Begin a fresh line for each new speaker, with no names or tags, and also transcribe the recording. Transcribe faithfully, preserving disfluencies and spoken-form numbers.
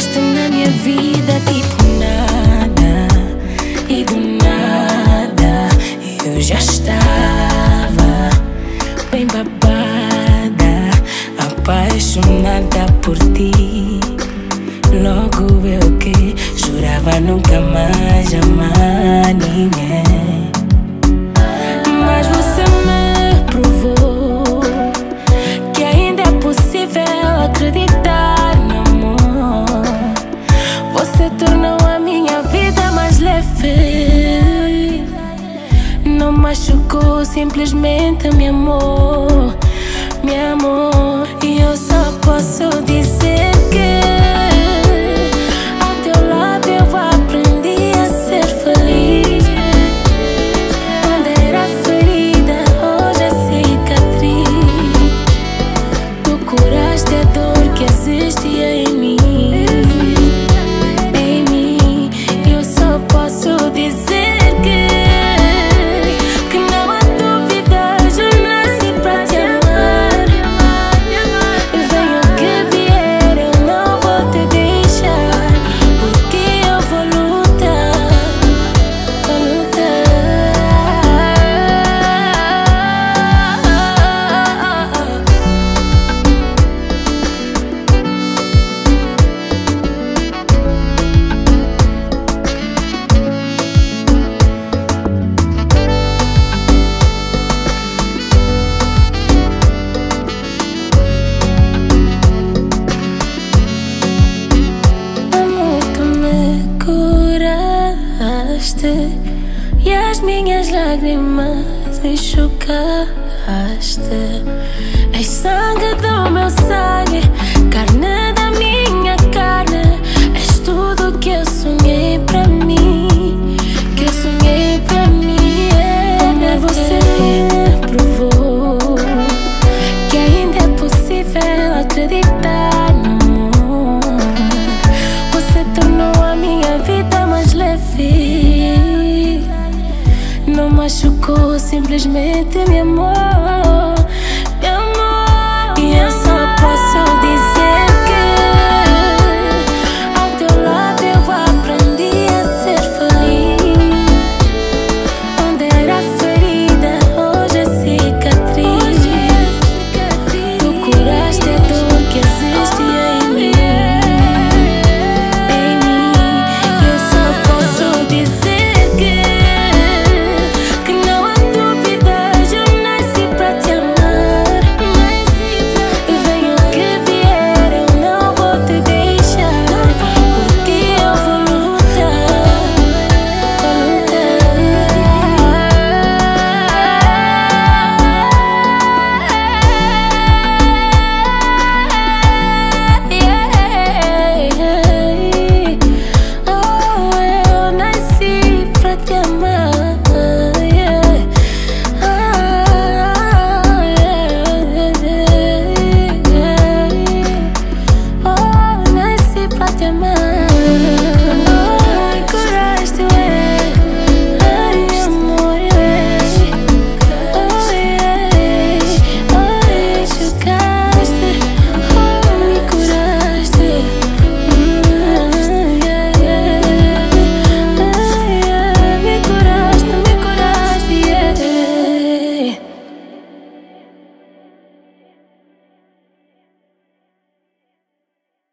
Entraste na minha vida tipo nada, e do nada eu já estava bem babada, apaixonada por ti. Logo eu que jurava nunca mais amar ninguém, mas você me provou que ainda é possível acreditar no amor. Você tornou a minha vida mais leve, não machucou, simplesmente me amou, me amou. E eu só posso dizer que ao teu lado eu aprendi a ser feliz. Onde era ferida, hoje é cicatriz. Tu curaste a dor que existia em mim, em mim. Eu só posso dizer que que não há dúvidas, eu nasci pra te amar. Venha o que vier, eu não vou te deixar, porque eu vou lutar, vou lutar. Amor, tu me curaste e as minhas lágrimas enxugaste. És sangue do meu sangue, carne da minha carne. És tudo que eu sonhei pra mim, que eu sonhei pra mim. É, você me provou que ainda é possível acreditar no amor. Você tornou a minha vida mais leve, não machucou, simplesmente me amou.